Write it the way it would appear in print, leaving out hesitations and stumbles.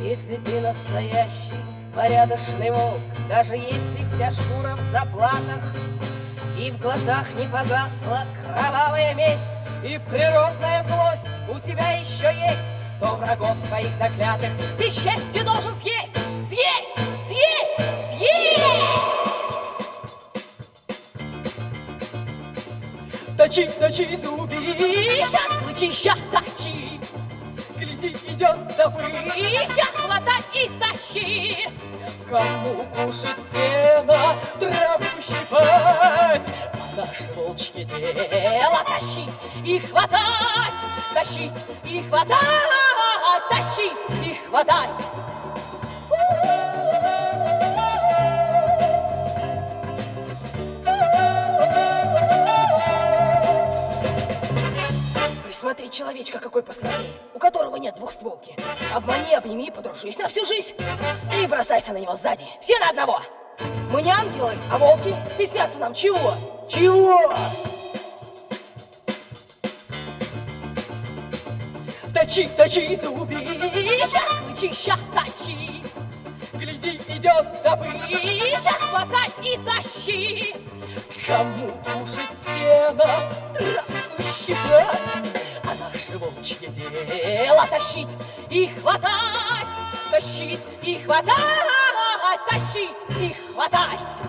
Если ты настоящий, порядочный волк, даже если вся шкура в заплатах, и в глазах не погасла кровавая месть, и природная злость у тебя еще есть, то врагов своих заклятых ты счастье должен съесть, съесть, съесть, съесть! Точи, точи зубища, Клычища точи, гляди, идет добыча, хватай и тащи. кому кушать сено, траву щипать. А наше волчье дело тащить и хватать, тащить и хватать, тащить и хватать. Присмотри человечка какой посмотри, у которого нет двухстволки. Обмани, обними, подружись на всю жизнь и бросайся на него сзади, все на одного. Мы не ангелы, а волки, стесняться нам чего? Чего? Точи, точи зубища, Клычища точи, гляди, идет добыча, хватай и тащи. кому кушать сено, траву щипать. А наше волчье дело тащить и хватать, тащить и хватать, тащить и хватать.